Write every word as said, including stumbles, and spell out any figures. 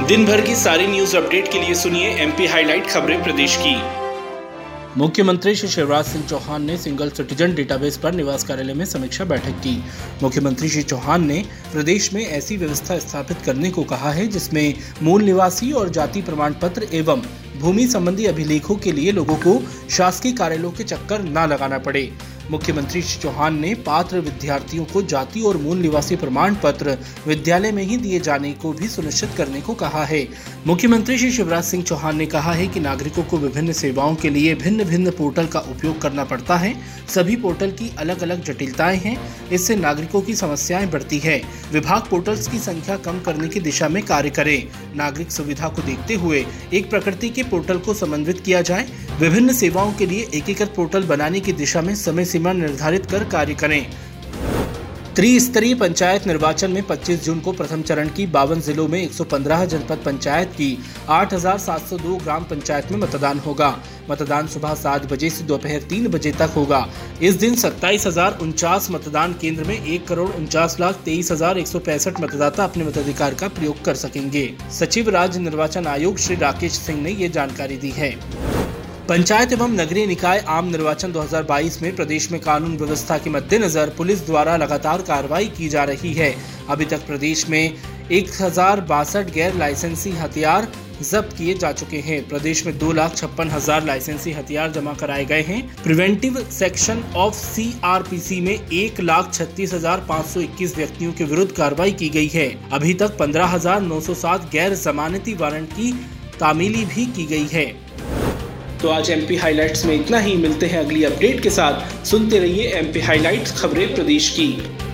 दिन भर की सारी न्यूज अपडेट के लिए सुनिए एमपी हाईलाइट खबरें प्रदेश की। मुख्यमंत्री श्री शिवराज सिंह चौहान ने सिंगल सिटीजन डेटाबेस पर निवास कार्यालय में समीक्षा बैठक की। मुख्यमंत्री श्री चौहान ने प्रदेश में ऐसी व्यवस्था स्थापित करने को कहा है जिसमें मूल निवासी और जाति प्रमाण पत्र एवं भूमि संबंधी अभिलेखों के लिए लोगों को शासकीय कार्यालयों के चक्कर न लगाना पड़े। मुख्यमंत्री श्री चौहान ने पात्र विद्यार्थियों को जाति और मूल निवासी प्रमाण पत्र विद्यालय में ही दिए जाने को भी सुनिश्चित करने को कहा है। मुख्यमंत्री श्री शिवराज सिंह चौहान ने कहा है कि नागरिकों को विभिन्न सेवाओं के लिए भिन्न भिन्न पोर्टल का उपयोग करना पड़ता है। सभी पोर्टल की अलग अलग जटिलताएं हैं, इससे नागरिकों की समस्याएं बढ़ती है। विभाग पोर्टल्स की संख्या कम करने की दिशा में कार्य करे। नागरिक सुविधा को देखते हुए एक प्रकृति के पोर्टल को समन्वित किया जाए। विभिन्न सेवाओं के लिए एकीकृत पोर्टल बनाने की दिशा में समय सीमा निर्धारित कर कार्य करें। त्रिस्तरीय पंचायत निर्वाचन में पच्चीस जून को प्रथम चरण की बावन जिलों में एक सौ पंद्रह जनपद पंचायत की आठ हजार सात सौ दो ग्राम पंचायत में मतदान होगा। मतदान सुबह सात बजे से दोपहर तीन बजे तक होगा। इस दिन सत्ताईस हजार उनचास मतदान केंद्र में एक करोड़ उनचास लाख तेईस हजार एक सौ पैंसठ मतदाता अपने मताधिकार का प्रयोग कर सकेंगे। सचिव राज्य निर्वाचन आयोग श्री राकेश सिंह ने ये जानकारी दी है। पंचायत एवं नगरीय निकाय आम निर्वाचन दो हज़ार बाईस में प्रदेश में कानून व्यवस्था के मद्देनजर पुलिस द्वारा लगातार कार्रवाई की जा रही है। अभी तक प्रदेश में एक हजार बासठ गैर लाइसेंसी हथियार जब्त किए जा चुके हैं। प्रदेश में दो लाख छप्पन हजार लाइसेंसी हथियार जमा कराए गए हैं। Preventive section of C R P C में एक लाख छत्तीस हजार पाँच सौ इक्कीस व्यक्तियों के विरुद्ध कार्रवाई की गई है। अभी तक पंद्रह हजार नौ सौ सात गैर जमानती वारंट की तामीली भी की गई है। तो आज एमपी हाइलाइट्स में इतना ही। मिलते हैं अगली अपडेट के साथ। सुनते रहिए एमपी हाइलाइट्स खबरें प्रदेश की।